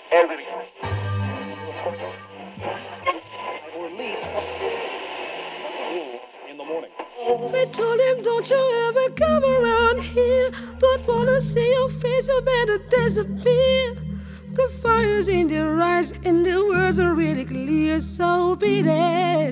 In the morning. They told him, don't you ever come around here. Don't wanna see your face, you better disappear. The fire's in their eyes and the words are really clear, so beat it.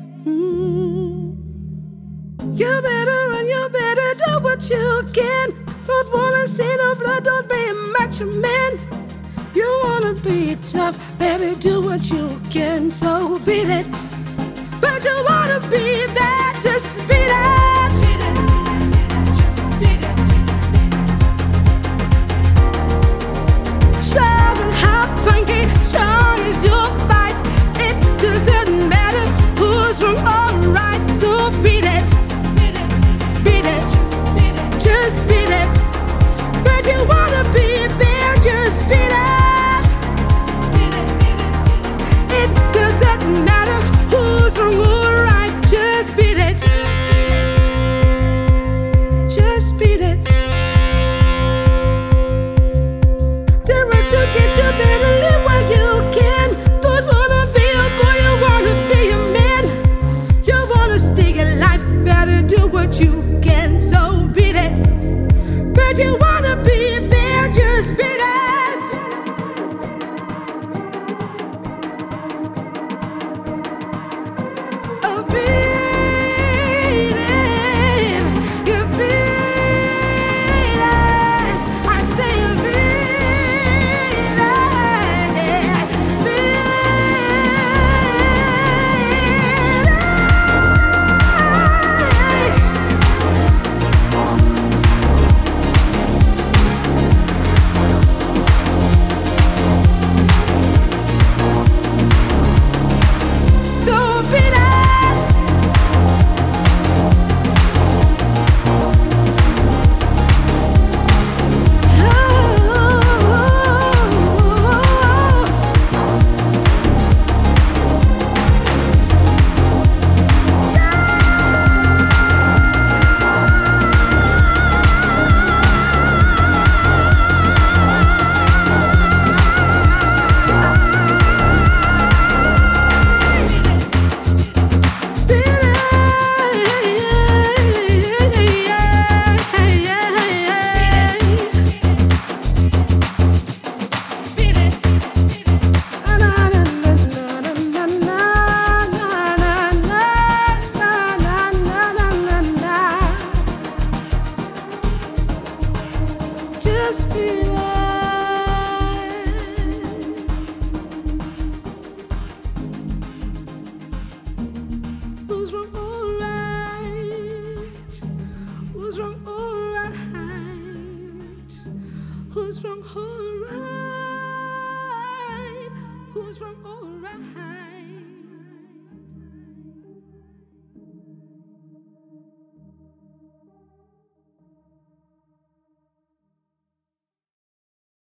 You better run, you better do what you can. Don't wanna see no blood, don't be a macho man. You wanna be tough, better do what you can, so beat it. But you wanna be bad, just beat it. Just beat it. Strong and hot, funky, strong is your fight. It doesn't matter who's wrong or right, so beat it. Beat it. Just beat it. But you wanna be bad, just beat it. It doesn't matter who's wrong or right, just beat it. Just beat it. The right to get you better live while you can. Don't wanna be a boy, you wanna be a man. You wanna stay alive, better do what you can, so beat it. But you wanna be bad, just beat it. Oh, beat it. You beat it. I say you beat it. Beat it. So beat it. Just be like. Who's wrong, alright? Who's wrong, alright? Who's wrong, alright? Who's wrong, alright?